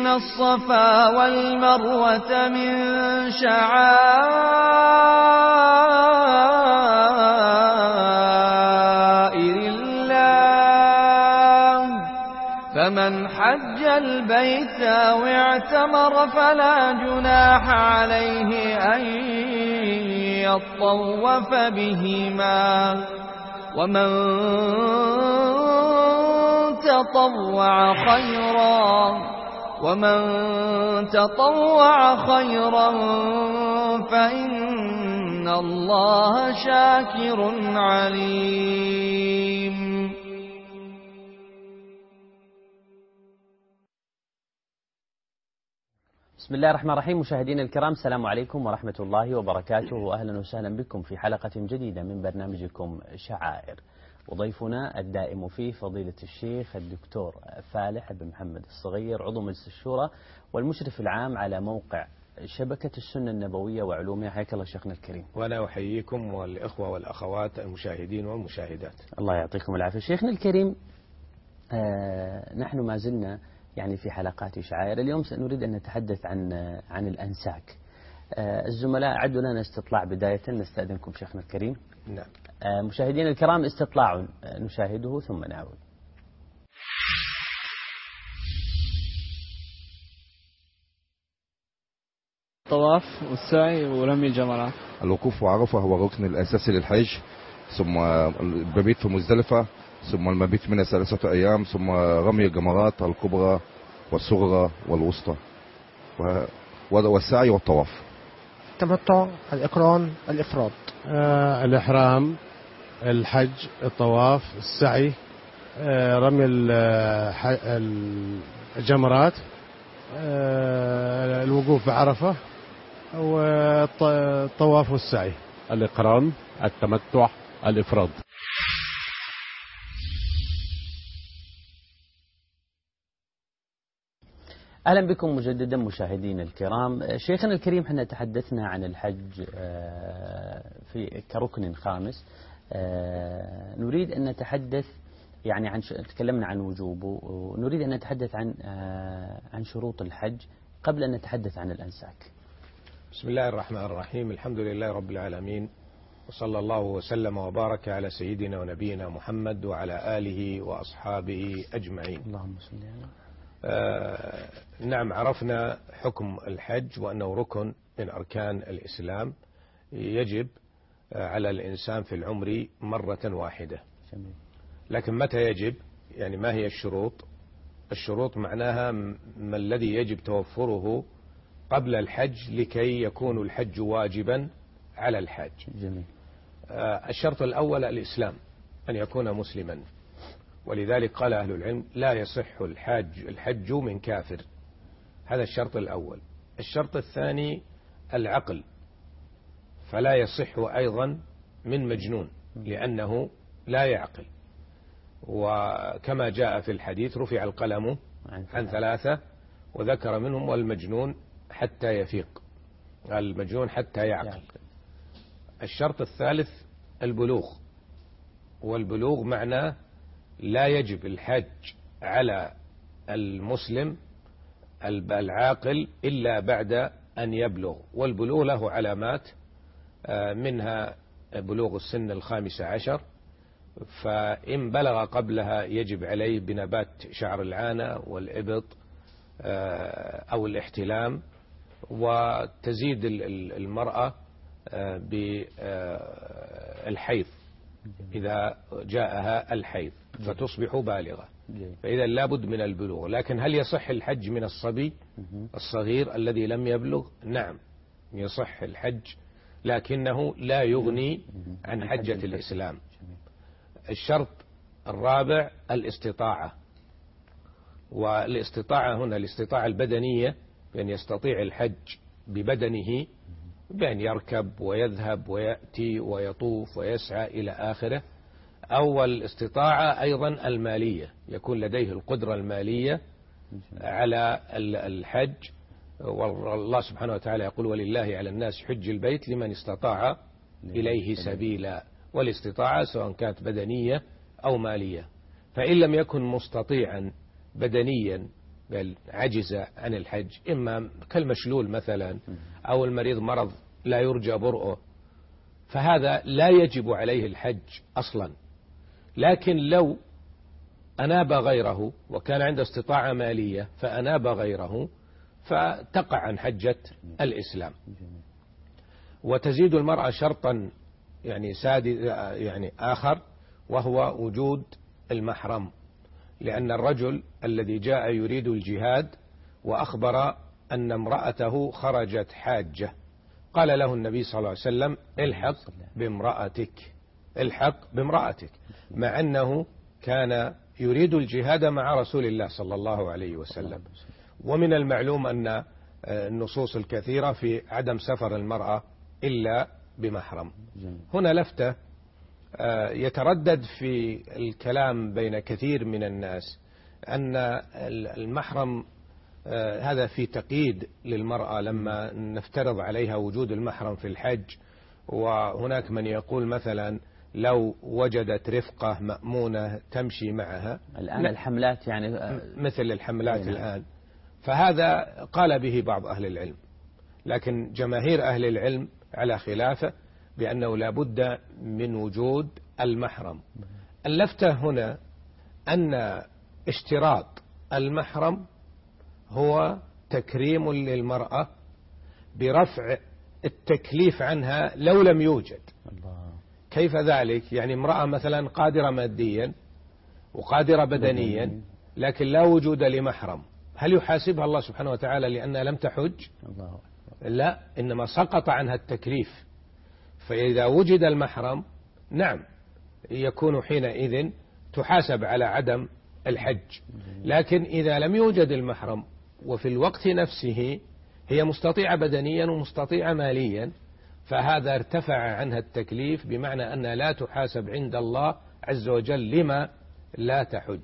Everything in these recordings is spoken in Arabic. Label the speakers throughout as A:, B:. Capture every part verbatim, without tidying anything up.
A: إن الصفا والمروة من شعائر الله فمن حج البيت أو اعتمر فلا جناح عليه أن يطوف بهما ومن تطوع خيرا ومن تطوع خيرا فإن الله شاكر عليم.
B: بسم الله الرحمن الرحيم. مشاهدينا الكرام، السلام عليكم ورحمة الله وبركاته، وأهلا وسهلا بكم في حلقة جديدة من برنامجكم شعائر، وضيفنا الدائم فيه فضيلة الشيخ الدكتور فالح بن محمد الصغير، عضو مجلس الشورى والمشرف العام على موقع شبكة السنة النبوية وعلومها. حياك الله شيخنا الكريم.
C: وأنا أحييكم والإخوة والأخوات المشاهدين والمشاهدات.
B: الله يعطيكم العافية. شيخنا الكريم، آه نحن ما زلنا يعني في حلقات شعائر. اليوم سنريد أن نتحدث عن عن الأنساك. آه الزملاء عدوا لنا استطلاع بداية، نستأذنكم شيخنا الكريم.
C: نعم.
B: آه مشاهدينا الكرام، استطلاع نشاهده ثم نعود.
D: الطواف والسعي ورمي الجمرات.
E: الوقوف وعرفة هو الركن الأساسي للحج، ثم المبيت في مزدلفة، ثم المبيت منها ثلاثة أيام، ثم رمي الجمرات الكبرى والصغرى والوسطى، والسعي والطواف.
F: التمتع، الإقران، الإفراد.
G: آه الإحرام، الحج، الطواف، السعي، آه رمي الجمرات، آه الوقوف بعرفة، والطواف والسعي.
H: الإقران، التمتع، الإفراد.
B: أهلا بكم مجددا مشاهدينا الكرام. شيخنا الكريم، احنا تحدثنا عن الحج في كركن خامس. نريد أن نتحدث يعني عن تكلمنا عن وجوبه، ونريد أن نتحدث عن عن شروط الحج قبل أن نتحدث عن الأنساك.
C: بسم الله الرحمن الرحيم. الحمد لله رب العالمين، وصلى الله وسلم وبارك على سيدنا ونبينا محمد وعلى آله وأصحابه أجمعين.
B: اللهم صل على
C: آه نعم، عرفنا حكم الحج وأنه ركن من أركان الإسلام يجب آه على الإنسان في العمر مرة واحدة. لكن متى يجب؟ يعني ما هي الشروط؟ الشروط معناها ما الذي يجب توفره قبل الحج لكي يكون الحج واجبا على الحاج.
B: جميل.
C: آه الشرط الأول الإسلام، أن يكون مسلما، ولذلك قال أهل العلم لا يصح الحاج الحج من كافر. هذا الشرط الأول. الشرط الثاني العقل، فلا يصح أيضا من مجنون لأنه لا يعقل، وكما جاء في الحديث رفع القلم عن ثلاثة وذكر منهم والمجنون حتى يفيق، المجنون حتى يعقل. الشرط الثالث البلوغ، والبلوغ معناه لا يجب الحج على المسلم العاقل إلا بعد أن يبلغ، والبلوغ له علامات، منها بلوغ السن الخامسة عشر، فإن بلغ قبلها يجب عليه بنبات شعر العانة والإبط أو الاحتلام، وتزيد المرأة بالحيض إذا جاءها الحيض فتصبح بالغة، فإذا لابد من البلوغ. لكن هل يصح الحج من الصبي الصغير الذي لم يبلغ؟ نعم يصح الحج، لكنه لا يغني عن حجة الإسلام. الشرط الرابع الاستطاعة، والاستطاعة هنا الاستطاعة البدنية، بأن يستطيع الحج ببدنه، بأن يركب ويذهب ويأتي ويطوف ويسعى إلى آخره، أو الاستطاعة أيضا المالية، يكون لديه القدرة المالية على الحج. والله سبحانه وتعالى يقول ولله على الناس حج البيت لمن استطاع إليه سبيلا، والاستطاعة سواء كانت بدنية أو مالية. فإن لم يكن مستطيعا بدنيا بل عجز عن الحج، إما كالمشلول مثلا أو المريض مرض لا يرجى برؤه، فهذا لا يجب عليه الحج أصلا. لكن لو أناب غيره وكان عنده استطاعة مالية فأناب غيره فتقع عن حجة الإسلام. وتزيد المرأة شرطا يعني سادس يعني آخر، وهو وجود المحرم، لأن الرجل الذي جاء يريد الجهاد وأخبر أن امرأته خرجت حاجة، قال له النبي صلى الله عليه وسلم الحق بامرأتك، الحق بامرأتك، مع أنه كان يريد الجهاد مع رسول الله صلى الله عليه وسلم. ومن المعلوم أن النصوص الكثيرة في عدم سفر المرأة إلا بمحرم. هنا لفتة يتردد في الكلام بين كثير من الناس أن المحرم هذا في تقييد للمرأة لما نفترض عليها وجود المحرم في الحج. وهناك من يقول مثلا لو وجدت رفقة مأمونة تمشي معها
B: الآن الحملات يعني
C: مثل الحملات الآن، فهذا قال به بعض أهل العلم، لكن جماهير أهل العلم على خلافه بأنه لا بد من وجود المحرم. اللفتة هنا أن اشتراط المحرم هو تكريم للمرأة برفع التكليف عنها لو لم يوجد. كيف ذلك؟ يعني امرأة مثلا قادرة ماديا وقادرة بدنيا لكن لا وجود لمحرم، هل يحاسبها الله سبحانه وتعالى لأنها لم تحج؟ لا، إنما سقط عنها التكليف. فإذا وجد المحرم نعم يكون حينئذ تحاسب على عدم الحج. لكن إذا لم يوجد المحرم وفي الوقت نفسه هي مستطيعة بدنيا ومستطيعة ماليا، فهذا ارتفع عنها التكليف، بمعنى أنها لا تحاسب عند الله عز وجل لما لا تحج.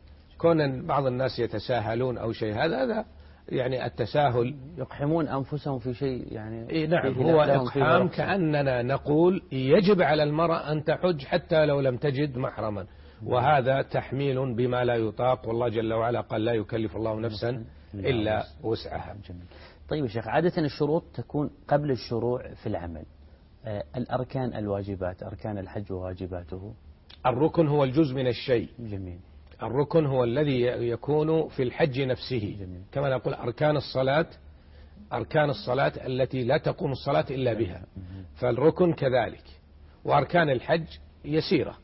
C: كون بعض الناس يتساهلون أو شيء، هذا هذا يعني التساهل،
B: يقحمون أنفسهم في شيء يعني
C: إيه نعم هو إقحام، كأننا نقول يجب على المرأة أن تحج حتى لو لم تجد محرما، وهذا تحميل بما لا يطاق، والله جل وعلا قال لا يكلف الله نفسا إلا وسعها.
B: طيب يا شيخ، عادة الشروط تكون قبل الشروع في العمل. آه الأركان الواجبات، أركان الحج وواجباته.
C: الركن هو الجزء من الشيء.
B: جميل.
C: الركن هو الذي يكون في الحج نفسه. جميل. كما نقول أركان الصلاة، أركان الصلاة التي لا تقوم الصلاة إلا بها، فالركن كذلك. وأركان الحج يسيرة،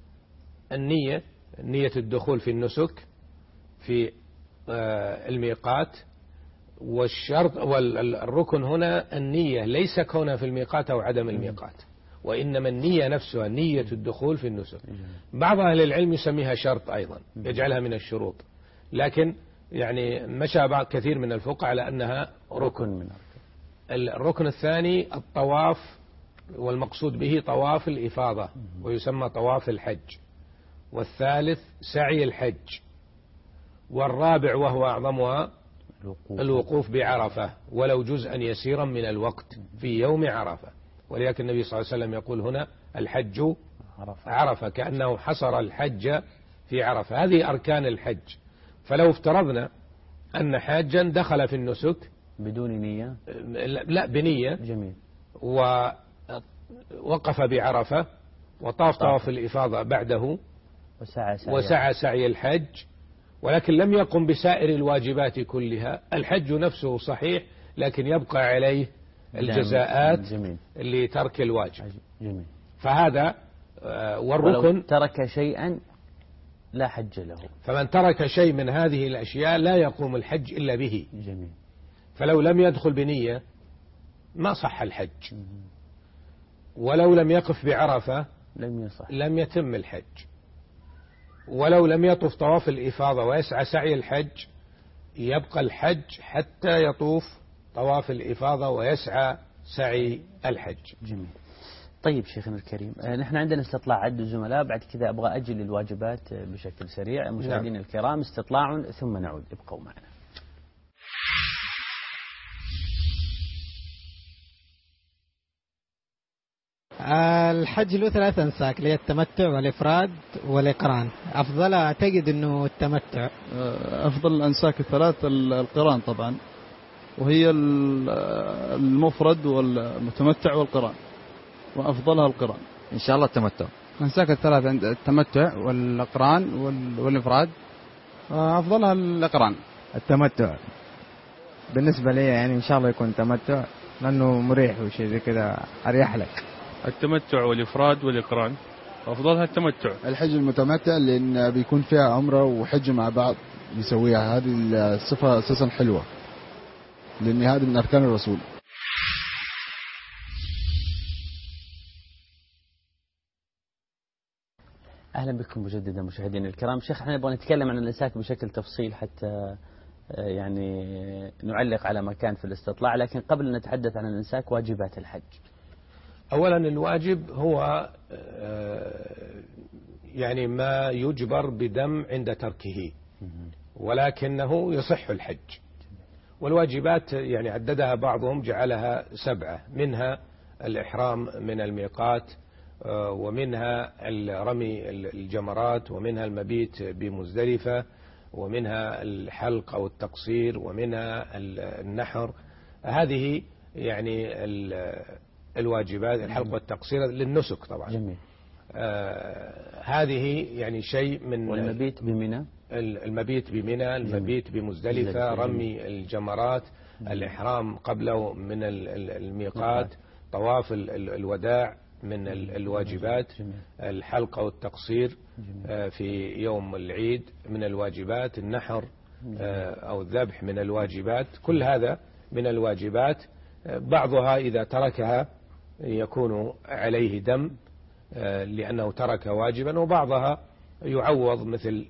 C: النية، نية الدخول في النسك في الميقات، والشرط والركن هنا النية، ليس كونها في الميقات أو عدم الميقات، وإنما النية نفسها نية الدخول في النسك. بعض أهل العلم يسميها شرط أيضا، يجعلها من الشروط، لكن يعني مشى بعض كثير من الفقهاء على أنها ركن من الركن الثاني الطواف، والمقصود به طواف الإفاضة ويسمى طواف الحج. والثالث سعي الحج. والرابع وهو أعظمها الوقوف بعرفة ولو جزءا يسيرا من الوقت في يوم عرفة، ولكن النبي صلى الله عليه وسلم يقول هنا الحج عرفة، كأنه حصر الحج في عرفة. هذه أركان الحج. فلو افترضنا أن حاجا دخل في النسك
B: بدون نية،
C: لا بنية،
B: جميل،
C: ووقف بعرفة وطاف طواف الإفاضة بعده
B: وسعى سعي,
C: وسعى سعي الحج، ولكن لم يقم بسائر الواجبات كلها، الحج نفسه صحيح لكن يبقى عليه الجزاءات لترك الواجب.
B: جميل.
C: فهذا والركن
B: ترك شيئا لا حج له،
C: فمن ترك شيء من هذه الأشياء لا يقوم الحج إلا به.
B: جميل.
C: فلو لم يدخل بنية ما صح الحج، ولو لم يقف بعرفة
B: لم يصح،
C: لم يتم الحج، ولو لم يطوف طواف الإفاضة ويسعى سعي الحج يبقى الحج حتى يطوف طواف الإفاضة ويسعى سعي الحج.
B: جميل. طيب شيخنا الكريم، نحن عندنا استطلاع عد الزملاء، بعد كذا أبغى أجل الواجبات بشكل سريع. مشاهدينا نعم. الكرام، استطلاع ثم نعود، ابقوا معنا.
F: الحج له ثلاث أنساك اللي هي التمتع والإفراد والإقران. أفضل أعتقد أنه التمتع.
D: أفضل الأنساك الثلاث القران طبعا، وهي المفرد والمتمتع والقران، وأفضلها القران
I: إن شاء الله التمتع.
J: أنساك الثلاث التمتع والإقران والإفراد، أفضلها الإقران.
K: التمتع بالنسبة لي يعني إن شاء الله يكون تمتع لأنه مريح وشيء زي كذا أريح لك.
L: التمتع والإفراد والإقران، أفضلها التمتع.
M: الحج المتمتع لأن بيكون فيها عمرة وحج مع بعض يسويها، هذه الصفة أساسا حلوة لأن هذه من أركان الرسول.
B: أهلا بكم مجددا مشاهدينا الكرام. شيخ احنا نبغى نتكلم عن الإنساك بشكل تفصيل حتى يعني نعلق على ما كان في الاستطلاع، لكن قبل أن نتحدث عن الإنساك واجبات الحج.
C: أولا الواجب هو يعني ما يجبر بدم عند تركه، ولكنه يصح الحج. والواجبات يعني عددها بعضهم جعلها سبعة، منها الإحرام من الميقات، ومنها رمي الجمرات، ومنها المبيت بمزدلفة، ومنها الحلق أو التقصير، ومنها النحر. هذه يعني الواجبات، الحلق والتقصير للنسك طبعا.
B: جميل.
C: آه هذه يعني شيء من
B: والمبيت بمنى،
C: المبيت بمنى، المبيت بمزدلفة، رمي الجمرات، الإحرام قبله من الميقات، طواف الوداع من الواجبات، الحلق أو التقصير في يوم العيد من الواجبات، النحر أو الذبح من الواجبات. كل هذا من الواجبات. بعضها إذا تركها يكون عليه دم لأنه ترك واجبا، وبعضها يعوض مثل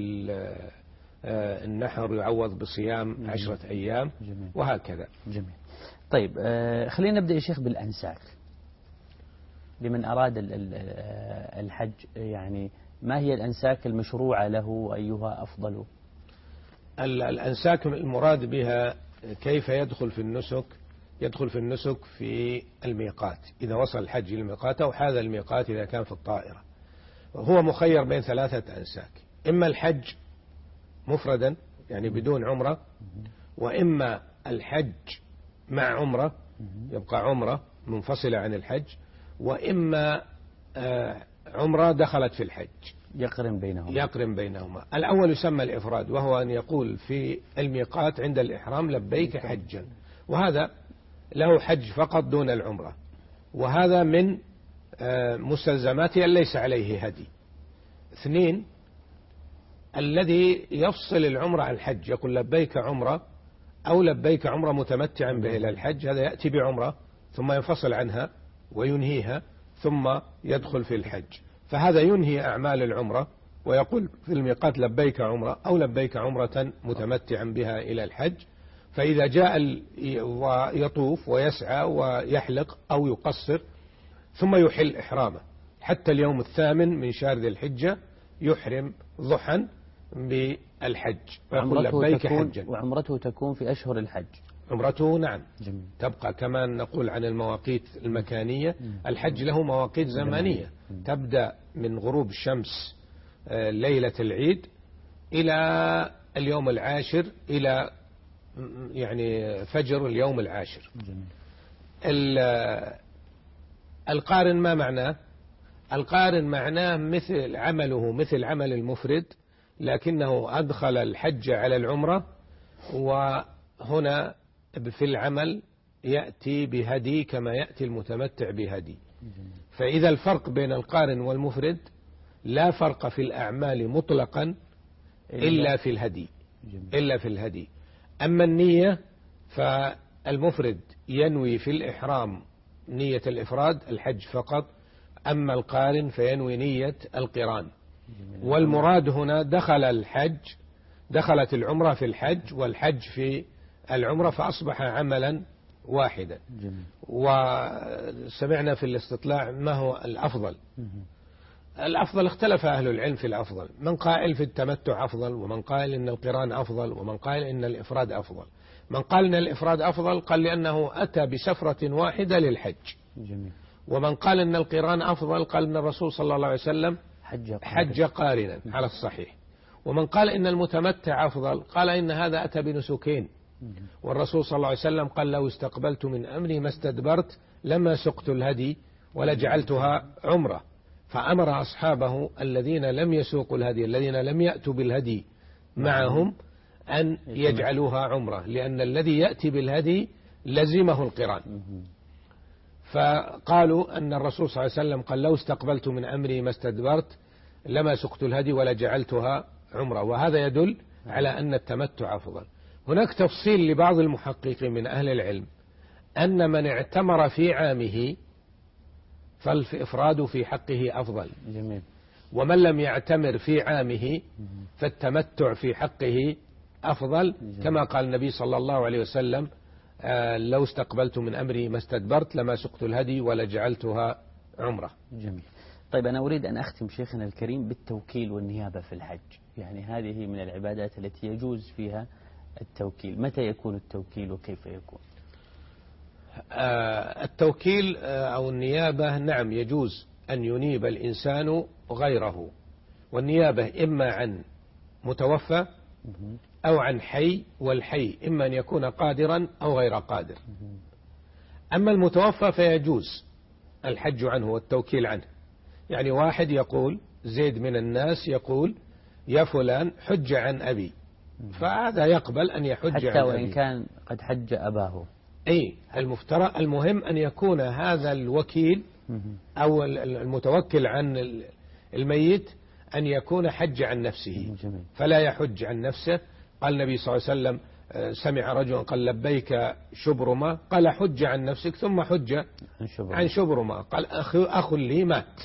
C: النحر يعوض بصيام عشرة أيام وهكذا.
B: جميل. طيب خلينا نبدأ يا شيخ بالأنساك. لمن أراد الحج يعني ما هي الأنساك المشروعة له، أيها أفضل؟
C: الأنساك المراد بها كيف يدخل في النسك. يدخل في النسك في الميقات إذا وصل الحج للميقات، أو هذا الميقات إذا كان في الطائرة. هو مخير بين ثلاثة أنساك، إما الحج مفردا يعني بدون عمرة، وإما الحج مع عمرة يبقى عمرة منفصلة عن الحج، وإما عمرة دخلت في الحج
B: يقرن بينهما.
C: يقرن بينهما. الأول يسمى الإفراد، وهو أن يقول في الميقات عند الإحرام لبيك حجا، وهذا له حج فقط دون العمرة، وهذا من مستلزماته أن ليس عليه هدي. اثنين، الذي يفصل العمرة عن الحج يقول لبيك عمرة أو لبيك عمرة متمتعا به إلى الحج، هذا يأتي بعمرة ثم ينفصل عنها وينهيها ثم يدخل في الحج، فهذا ينهي أعمال العمرة ويقول في الميقات لبيك عمرة أو لبيك عمرة متمتعا بها إلى الحج. فإذا جاء ويطوف ويسعى ويحلق أو يقصر ثم يحل إحرامه حتى اليوم الثامن من شهر ذي الحجة يحرم ضحى بالحج ويقول لبيك حجا.
B: وعمرته تكون في أشهر الحج.
C: عمرته نعم
B: جميل.
C: تبقى كما نقول عن المواقيت المكانية. الحج له مواقيت زمانية تبدأ من غروب الشمس ليلة العيد إلى اليوم العاشر، إلى يعني فجر اليوم العاشر. القارن ما معناه؟ القارن معناه مثل عمله مثل عمل المفرد، لكنه أدخل الحج على العمرة، وهنا في العمل يأتي بهدي كما يأتي المتمتع بهدي. فإذا الفرق بين القارن والمفرد لا فرق في الأعمال مطلقا إلا في الهدي إلا في الهدي. أما النية فالمفرد ينوي في الإحرام نية الإفراد الحج فقط، أما القارن فينوي نية القران. والمراد هنا دخل الحج دخلت العمرة في الحج والحج في العمرة، فأصبح عملا واحدا. وسمعنا في الاستطلاع ما هو الأفضل. الأفضل اختلف أهل العلم في الأفضل، من قائل في التمتع أفضل، ومن قائل إن القران أفضل، ومن قائل إن الإفراد أفضل. من قال إن الإفراد أفضل قال لأنه أتى بسفرة واحدة للحج.
B: جميل.
C: ومن قال إن القران أفضل قال إن الرسول صلى الله عليه وسلم
B: حج,
C: حج قارنا على الصحيح. ومن قال إن المتمتع أفضل قال إن هذا أتى بنسكين، والرسول صلى الله عليه وسلم قال لو استقبلت من أمري ما استدبرت لما سقت الهدي ولجعلتها عمرة، فأمر أصحابه الذين لم يسوقوا الهدي الذين لم يأتوا بالهدي معهم أن يجعلوها عمرة، لأن الذي يأتي بالهدي لزمه القران. فقالوا أن الرسول صلى الله عليه وسلم قال لو استقبلت من أمري ما استدبرت لما سقت الهدي ولجعلتها عمرة، وهذا يدل على أن التمتع أفضل. هناك تفصيل لبعض المحققين من أهل العلم أن من اعتمر في عامه فالإفراد في حقه أفضل،
B: جميل.
C: ومن لم يعتمر في عامه فالتمتع في حقه أفضل، جميل. كما قال النبي صلى الله عليه وسلم آه لو استقبلت من أمري ما استدبرت لما سقت الهدي ولجعلتها عمرة.
B: جميل. طيب أنا أريد أن أختم شيخنا الكريم بالتوكيل والنيابة في الحج، يعني هذه من العبادات التي يجوز فيها التوكيل، متى يكون التوكيل وكيف يكون؟
C: آه التوكيل آه أو النيابة نعم يجوز أن ينيب الإنسان غيره، والنيابة إما عن متوفى أو عن حي، والحي إما أن يكون قادرا أو غير قادر. أما المتوفى فيجوز الحج عنه والتوكيل عنه، يعني واحد يقول زيد من الناس يقول يا فلان حج عن أبي، فهذا يقبل أن يحج
B: حتى
C: عن أبي
B: وإن كان قد حج أباه.
C: أي المفترض المهم أن يكون هذا الوكيل أو المتوكل عن الميت أن يكون حج عن نفسه، فلا يحج عن نفسه. قال النبي صلى الله عليه وسلم سمع رجلا قال لبيك شبرمة، قال حج عن نفسك ثم حج عن شبرمة، قال أخ لي مات.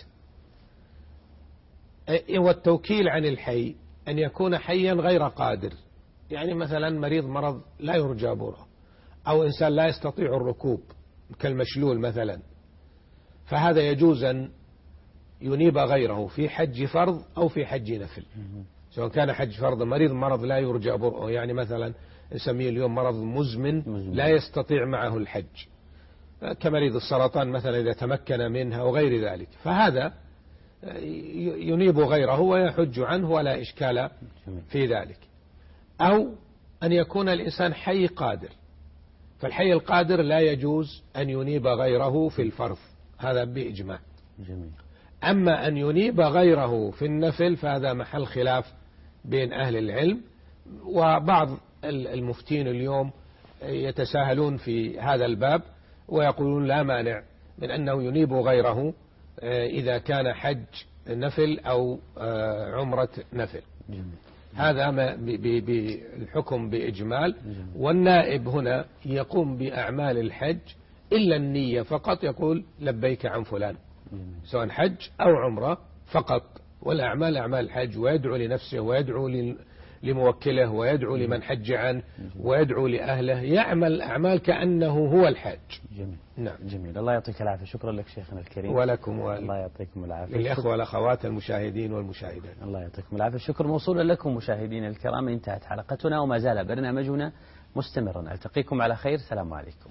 C: والتوكيل عن الحي أن يكون حيا غير قادر، يعني مثلا مريض مرض لا يرجى بره، أو إنسان لا يستطيع الركوب كالمشلول مثلا، فهذا يجوز أن ينيب غيره في حج فرض أو في حج نفل، سواء كان حج فرض مريض مرض لا يرجى برؤه، يعني مثلا نسميه اليوم مرض مزمن لا يستطيع معه الحج، كمريض السرطان مثلا إذا تمكن منها وغير ذلك، فهذا ينيب غيره ويحج عنه ولا إشكال في ذلك. أو أن يكون الإنسان حي قادر، فالحي القادر لا يجوز أن ينيب غيره في الفرض، هذا بإجماع.
B: جميل.
C: أما أن ينيب غيره في النفل فهذا محل خلاف بين أهل العلم، وبعض المفتين اليوم يتساهلون في هذا الباب ويقولون لا مانع من أنه ينيب غيره إذا كان حج نفل أو عمرة نفل.
B: جميل.
C: هذا بالحكم بإجمال. والنائب هنا يقوم بأعمال الحج إلا النية فقط، يقول لبيك عن فلان سواء حج أو عمرة فقط، والأعمال أعمال الحج، ويدعو لنفسه ويدعو لموكله ويدعو لمن حج عنه ويدعو لأهله، يعمل أعمال كأنه هو الحاج.
B: جميل.
C: نعم.
B: جميل. الله يعطيك العافية. شكرا لك شيخنا الكريم.
C: ولكم
B: الله يعطيكم العافية.
C: للإخوة والأخوات المشاهدين والمشاهدات.
B: الله يعطيكم العافية. الشكر موصول لكم مشاهدينا الكرام. انتهت حلقتنا وما زال برنامجنا مستمرا. ألتقيكم على خير. السلام عليكم.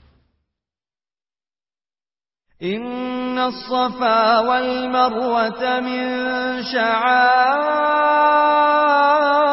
A: إن الصفا والمروة من شعائر